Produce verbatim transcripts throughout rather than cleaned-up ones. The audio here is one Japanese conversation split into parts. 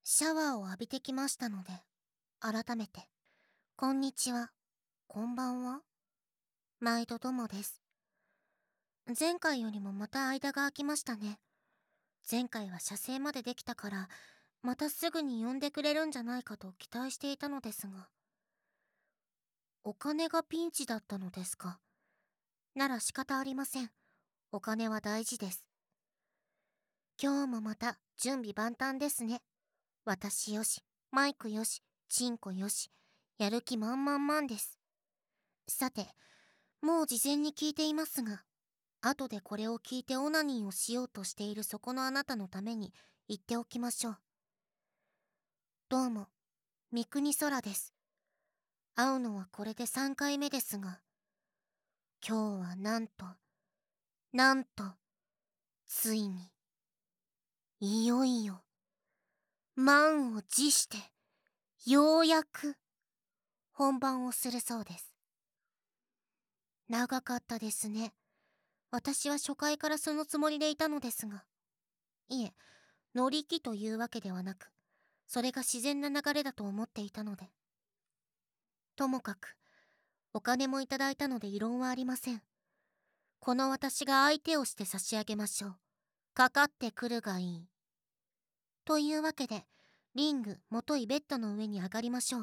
シャワーを浴びてきましたので、改めて、こんにちは、こんばんは、毎度どもです。前回よりもまた間が空きましたね。前回は射精までできたから、またすぐに呼んでくれるんじゃないかと期待していたのですが。お金がピンチだったのですか。なら仕方ありません。お金は大事です。今日もまた準備万端ですね。私よし、マイクよし、チンコよし、やる気満々満です。さて、もう事前に聞いていますが、後でこれを聞いてオナニーをしようとしているそこのあなたのために言っておきましょう。どうも、三国空です。会うのはこれでさんかいめですが、今日はなんと、なんと、ついに、いよいよ、満を持して、ようやく、本番をするそうです。長かったですね。私は初回からそのつもりでいたのですが、いえ、乗り気というわけではなく、それが自然な流れだと思っていたので。ともかく、お金もいただいたので異論はありません。この私が相手をして差し上げましょう。かかってくるがいい。というわけで、リング、もといベッドの上に上がりましょう。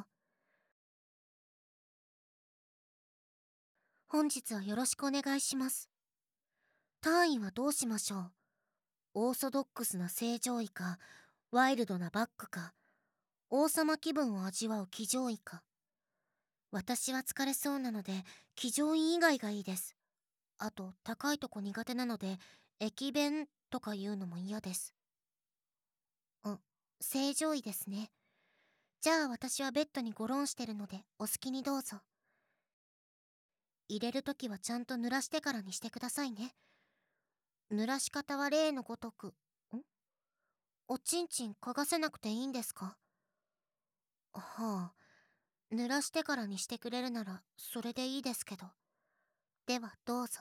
本日はよろしくお願いします。単位はどうしましょう。オーソドックスな正常位か、ワイルドなバックか、王様気分を味わう騎乗位か。私は疲れそうなので、騎乗位以外がいいです。あと、高いとこ苦手なので、駅弁とか言うのも嫌です。うん、正常位ですね。じゃあ私はベッドにゴロンしてるので、お好きにどうぞ。入れるときはちゃんと濡らしてからにしてくださいね。濡らし方は例のごとく。んおちんちん嗅がせなくていいんですか？はあ、濡らしてからにしてくれるなら、それでいいですけど。ではどうぞ。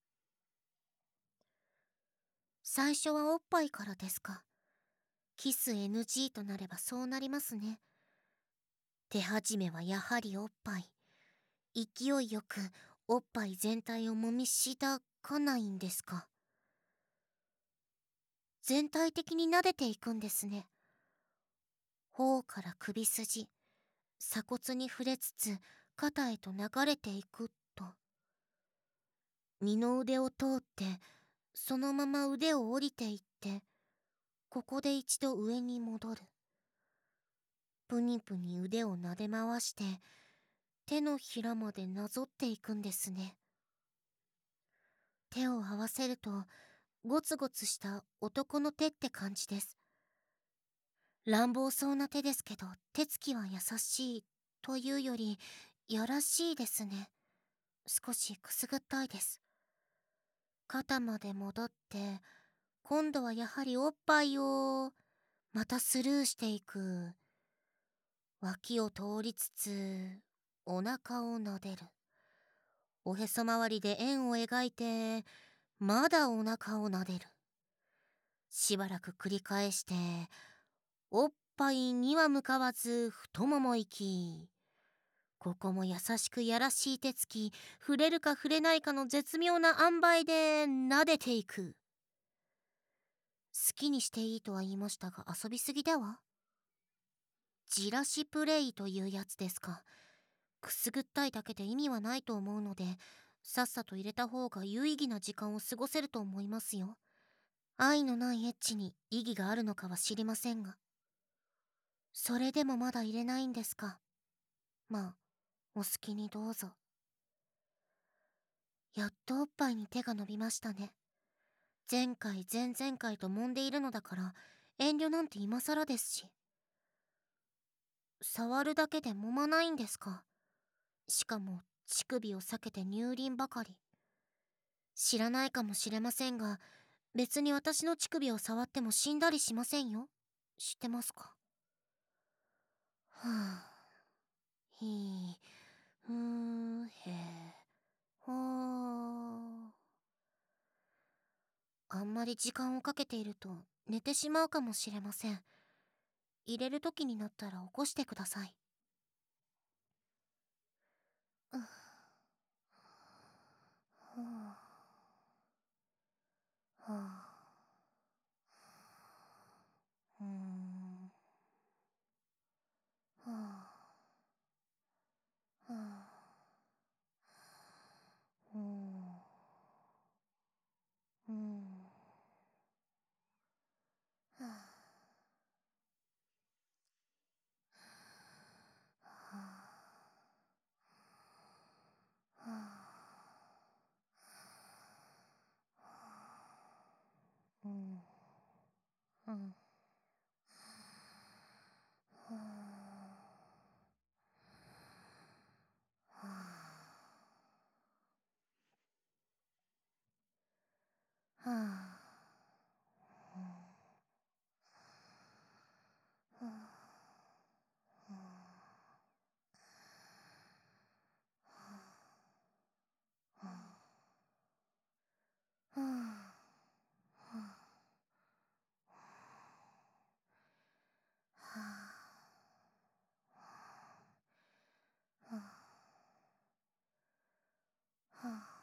最初はおっぱいからですか。キス エヌジー となればそうなりますね。手始めはやはりおっぱい。勢いよくおっぱい全体をもみしだかないんですか。全体的に撫でていくんですね。頬から首筋、鎖骨に触れつつ肩へと流れていくと。二の腕を通ってそのまま腕を降りていって、ここで一度上に戻る。ぷにぷに腕を撫で回して手のひらまでなぞっていくんですね。手を合わせるとゴツゴツした男の手って感じです。乱暴そうな手ですけど、手つきは優しいというよりやらしいですね。少しくすぐったいです。肩まで戻って、今度はやはりおっぱいをまたスルーしていく。脇を通りつつお腹を撫でる。おへそ周りで円を描いてまだお腹を撫でる。しばらく繰り返して、おっぱいには向かわず太もも行き。ここも優しくやらしい手つき、触れるか触れないかの絶妙な塩梅で撫でていく。好きにしていいとは言いましたが、遊びすぎでは？じらしプレイというやつですか。くすぐったいだけで意味はないと思うので、さっさと入れた方が有意義な時間を過ごせると思いますよ。愛のないエッチに意義があるのかは知りませんが。それでもまだ入れないんですか。まあ、お好きにどうぞ。やっとおっぱいに手が伸びましたね。前回前々回と揉んでいるのだから遠慮なんて今更ですし。触るだけで揉まないんですか。しかも乳首を避けて乳輪ばかり。知らないかもしれませんが、別に私の乳首を触っても死んだりしませんよ。知ってますか。はあ、ひふーへほー。あんまり時間をかけていると寝てしまうかもしれません。 入れる時になったら起こしてください。うっふうはあうーんはあはあうーんうんはあはあはあうんうんはあはあはあはあはあはあ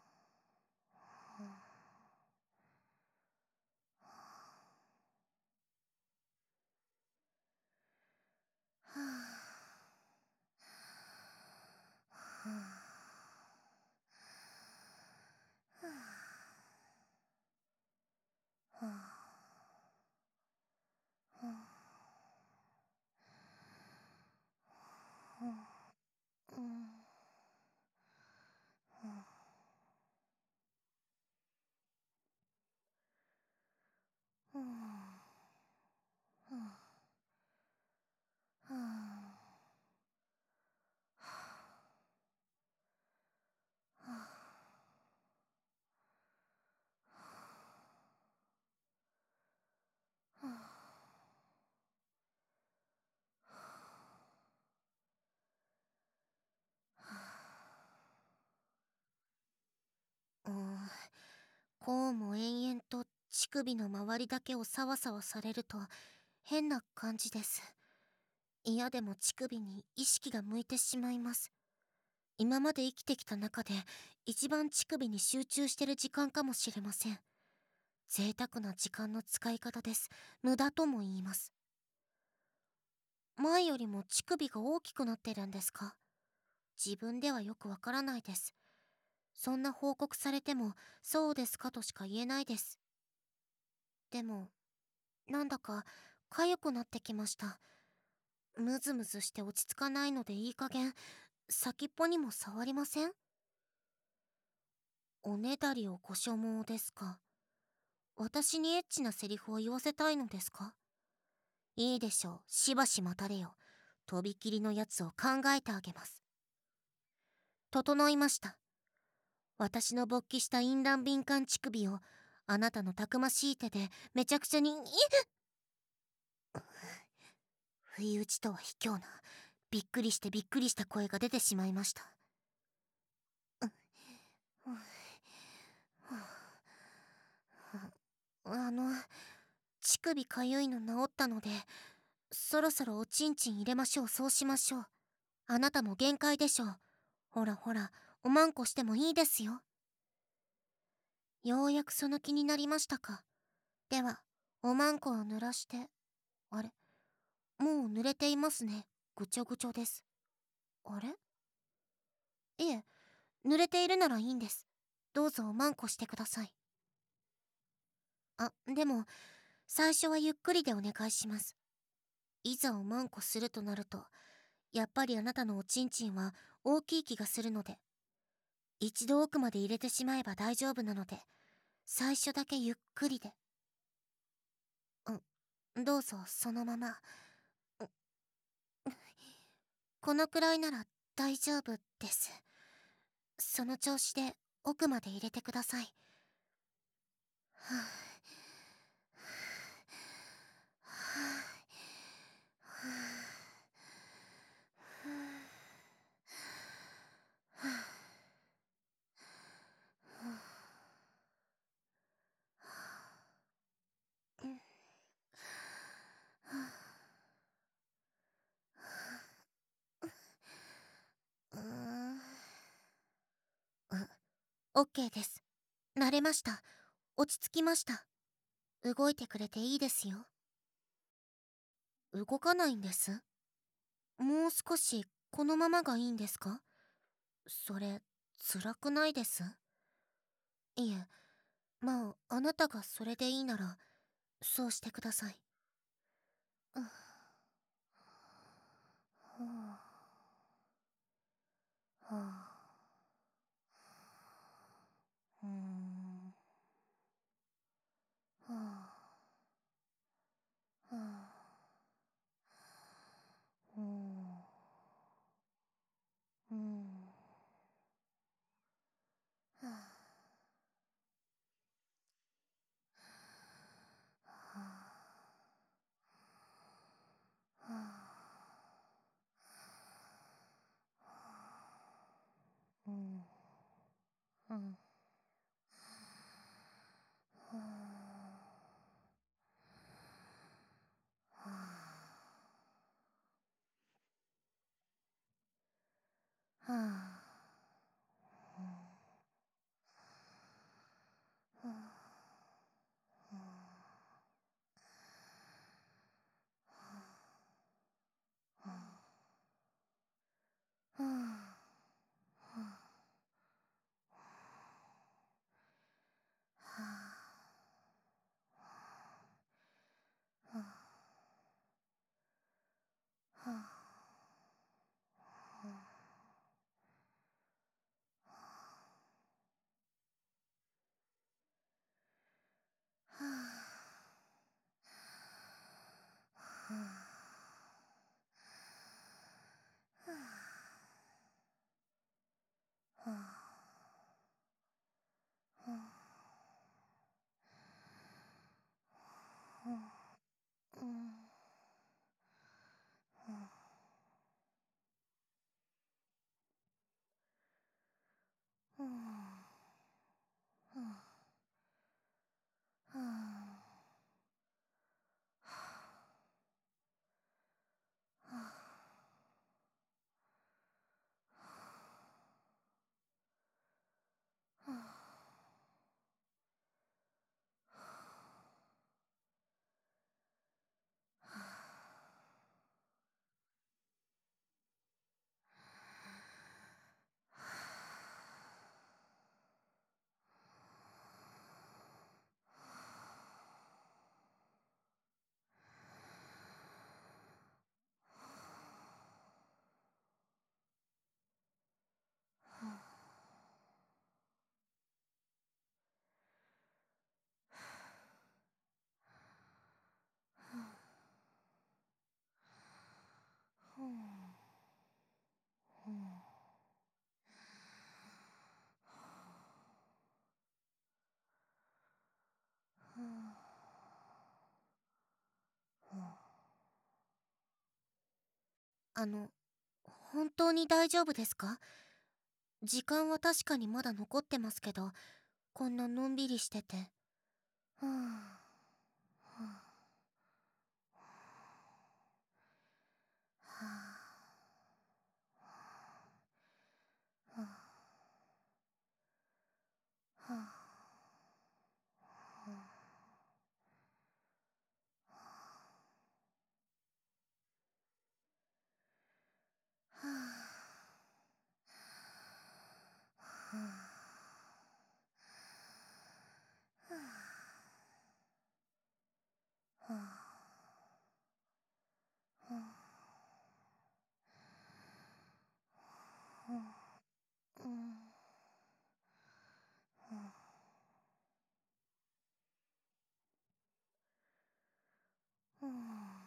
うん、こうも延々と乳首の周りだけをサワサワされると変な感じです。嫌でも乳首に意識が向いてしまいます。今まで生きてきた中で一番乳首に集中してる時間かもしれません。贅沢な時間の使い方です。無駄とも言います。前よりも乳首が大きくなってるんですか？自分ではよくわからないです。そんな報告されてもそうですかとしか言えないです。でもなんだか痒くなってきました。ムズムズして落ち着かないのでいい加減先っぽにも触りません？おねだりをご所望ですか？私にエッチなセリフを言わせたいのですか？いいでしょう、しばし待たれよ。とびきりのやつを考えてあげます。整いました。私の勃起した淫乱敏感乳首をあなたのたくましい手でめちゃくちゃに不意打ちとは卑怯な、びっくりしてびっくりした声が出てしまいました。あの乳首かゆいの治ったのでそろそろおちんちん入れましょう。そうしましょう。あなたも限界でしょう。ほらほら、おまんこしてもいいですよ。ようやくその気になりましたか。ではおまんこを濡らして。あれ、もう濡れていますね。ぐちょぐちょです。あれ、いえ、濡れているならいいんです。どうぞおまんこしてください。あ、でも最初はゆっくりでお願いします。いざおまんこするとなるとやっぱりあなたのおちんちんは大きい気がするので、一度奥まで入れてしまえば大丈夫なので最初だけゆっくりで。うん、どうぞそのまま。このくらいなら大丈夫です。その調子で奥まで入れてください。はあオッケーです。慣れました。落ち着きました。動いてくれていいですよ。動かないんです。もう少しこのままがいいんですか？それ、辛くないです？いえ、まあ、あなたがそれでいいなら、そうしてください。うっはあ、はあ、うーん、はあ、はあ、うーん、うん、はあ、はあ、はあ、うん、うん、はあ、はあ、はあ、はあ、はあ、はあ、はあ、はあ、うん、うん、うん、あの、本当に大丈夫ですか？時間は確かにまだ残ってますけど、こんなのんびりしてて。はあ、はあ、はあ、はあ、はあ、はあ、うん、うん、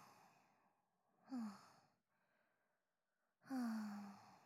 はあ、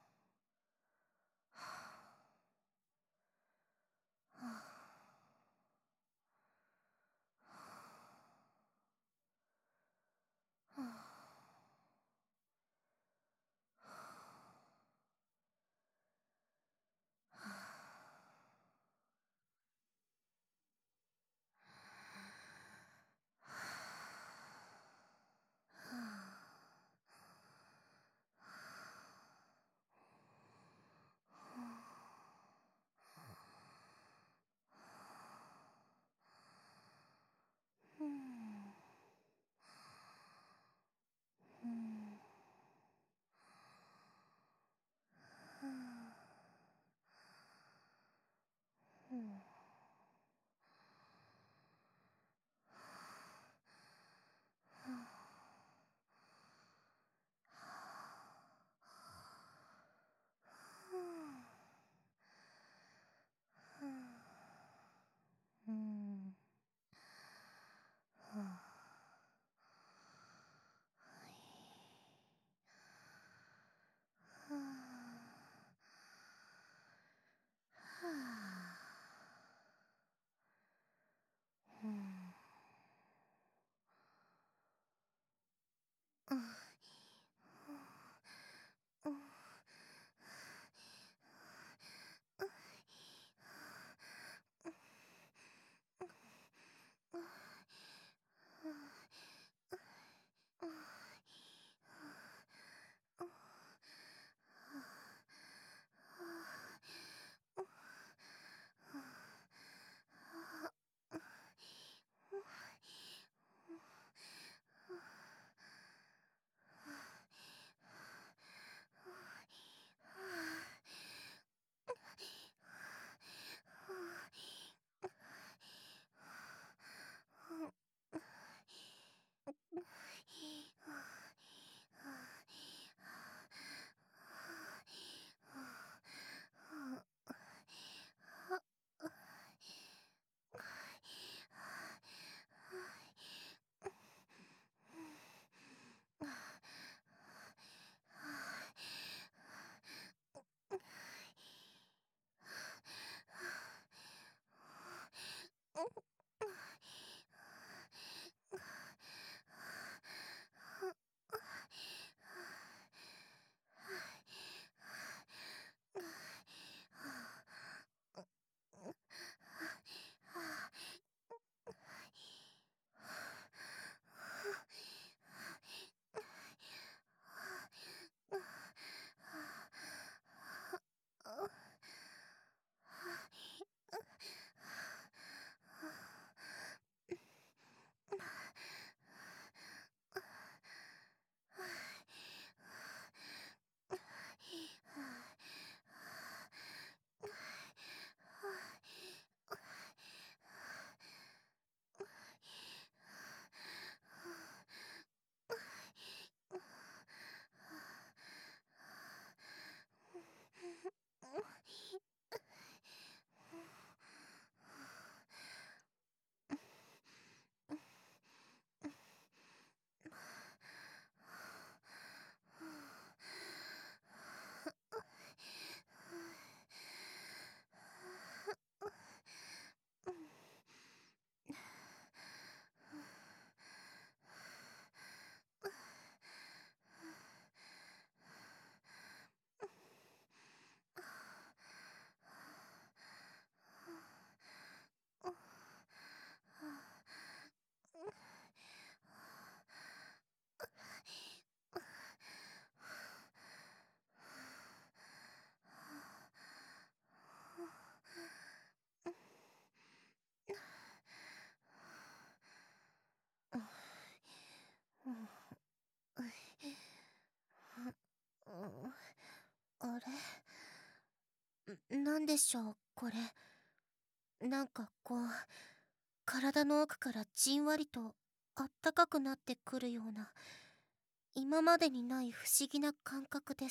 しょうこれ。なんかこう体の奥からじんわりとあったかくなってくるような、今までにない不思議な感覚です。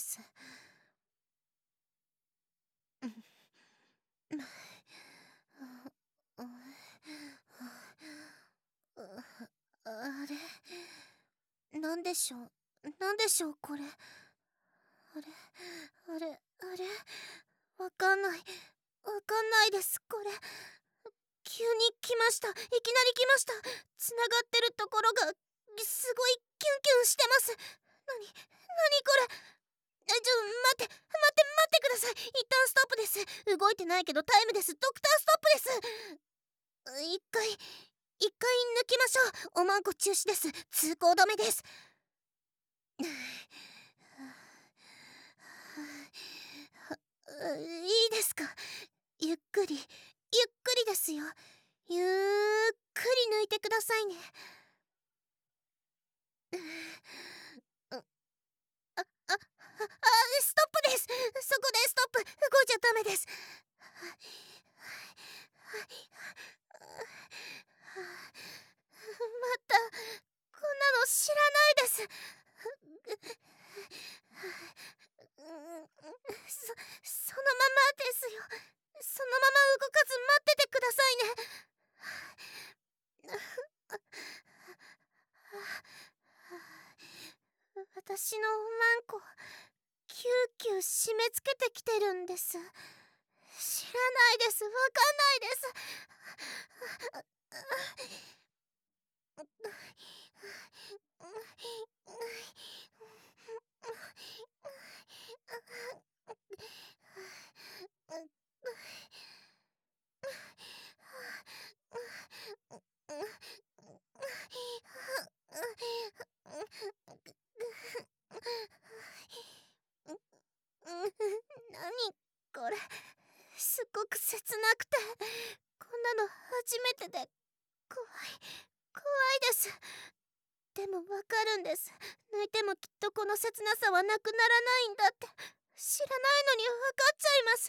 あれ、なんでしょう、なんでしょうこれ。あれ、あれ、あれ、わかんない、わかんないです、これ。急に来ました、いきなり来ました。つながってるところがすごいキュンキュンしてます。なに、なにこれ。え、ちょ、待って、待って、待ってください。一旦ストップです。動いてないけどタイムです。ドクターストップです。一回、一回抜きましょう。おまんこ中止です。通行止めです。いいですか。ゆっくり、ゆっくりですよ。ゆっくり抜いてくださいね。あ、あ、あ、ストップです。そこでストップ。動いちゃダメです。またこんなの知らないです。そ、そのままですよ。そのまま動かず待っててくださいね。私のおまんこキューキュー締め付けてきてるんです。知らないです。わかんないです。何これ、すっごく切なくて、こんなの初めてで怖い、怖いです。でもわかるんです。泣いてもきっとこの切なさはなくならないんだって。知らないのにわかっちゃいます。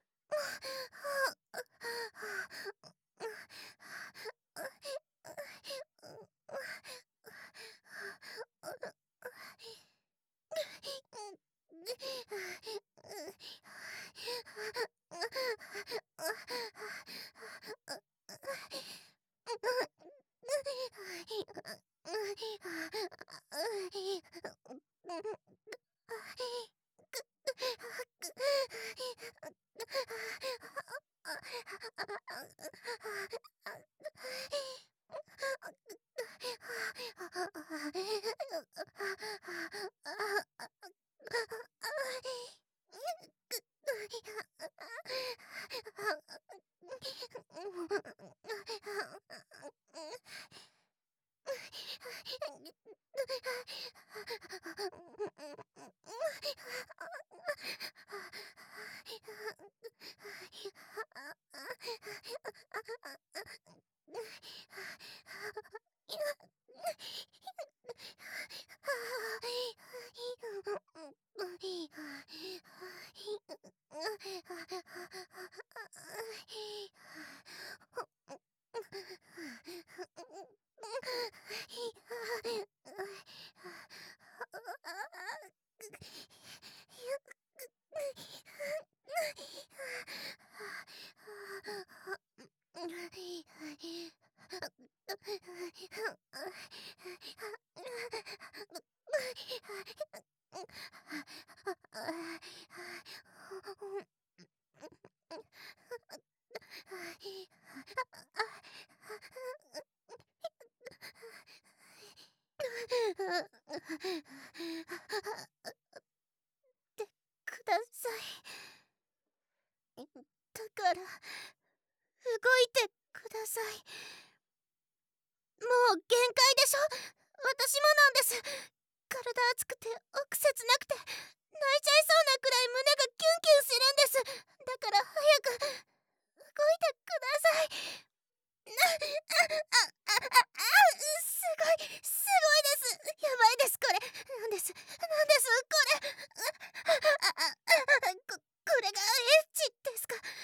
ってください。だから動いてください。もう限界でしょ。私もなんです。体熱くて奥切なくて泣いちゃいそうなくらい胸がキュンキュンするんです。だから早く動いてください。あ、あ、あ、あ、あ、すごい、すごいです。やばいです、これ。なんです、なんです、これ。あ、あ、あ、こ、これがエッチですか。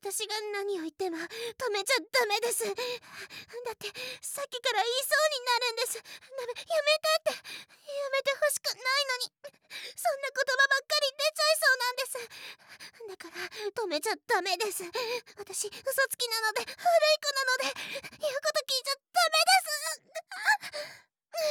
私が何を言っても止めちゃダメです。だってさっきから言いそうになるんです。ダメ、やめてって、やめてほしくないのに、そんな言葉ばっかり出ちゃいそうなんです。だから止めちゃダメです。私嘘つきなので、悪い子なので、言うこと聞いちゃダメです。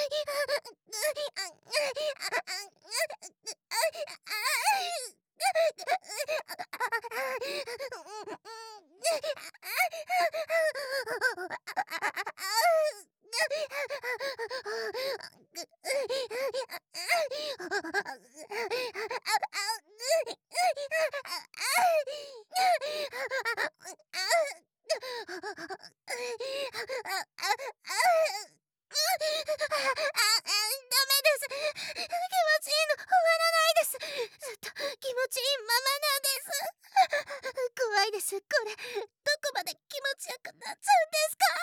怖いです。これどこまで気持ちよくなっちゃうんですか？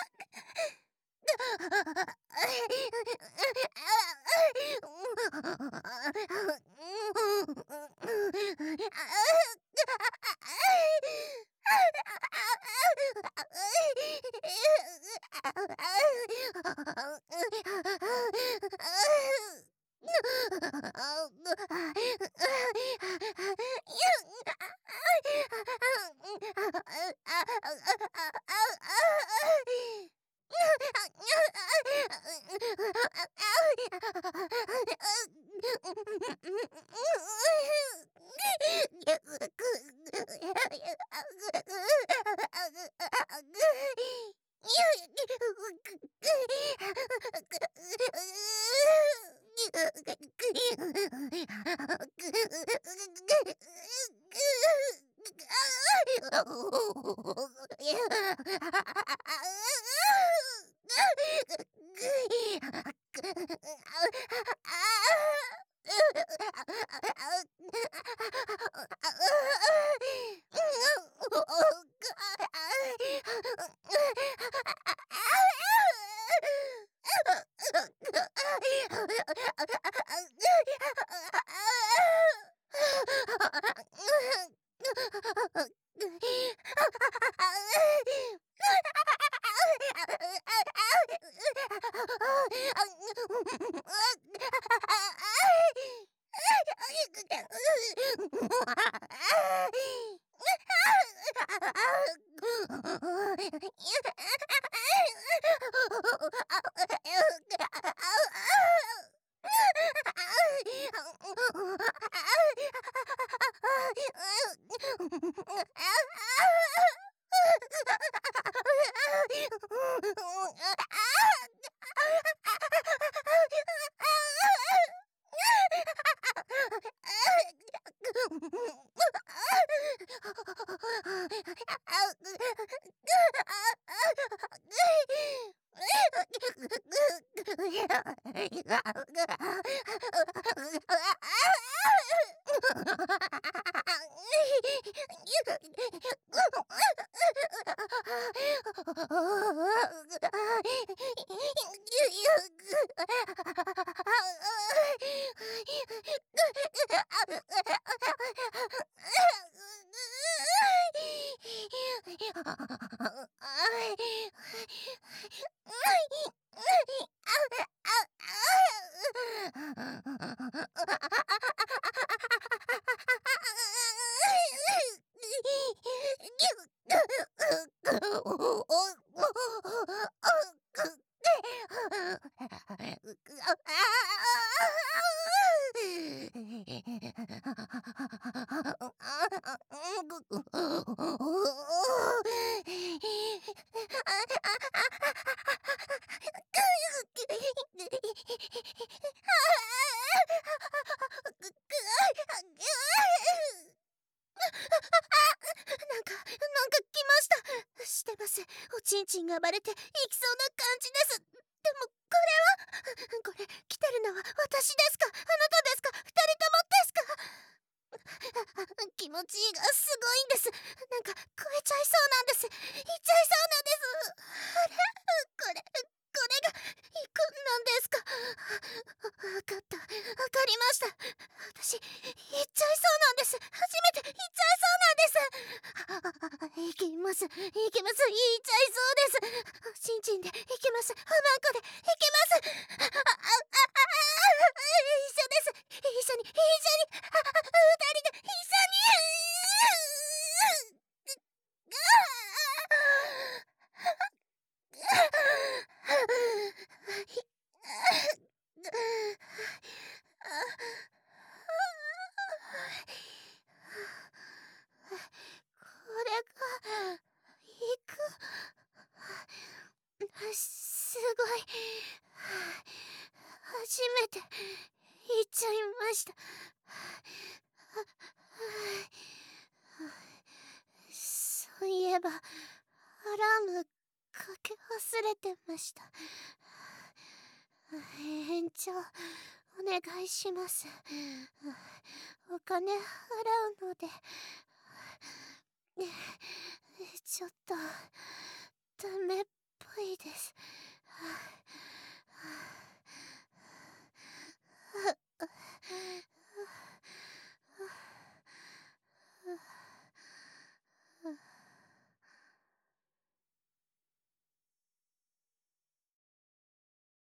おちんちんが暴れていきそうな感じです。でもこれは、これ来てるのは私ですか、あなたですか、二人ともですか？気持ちいいがすごいんです。なんか超えちゃいそうなんです。いっちゃいそうなんです。あれ、これこれがいくなんですか？わかった、わかりました。私いっちゃいそうなんです。初めていっちゃいそうなんです。 行きます、行きます、言いちゃいそうです。ちんちんで行きます、マンコで行きます。あ、あ、あ、あ、一緒です、一緒に、一緒に、あ、あ、二人で一緒に。これが行く、すごい、初めて行っちゃいました。そういえばアラームかけ忘れてました。延長お願いします。お金払うのでちょっとダメっぽいです。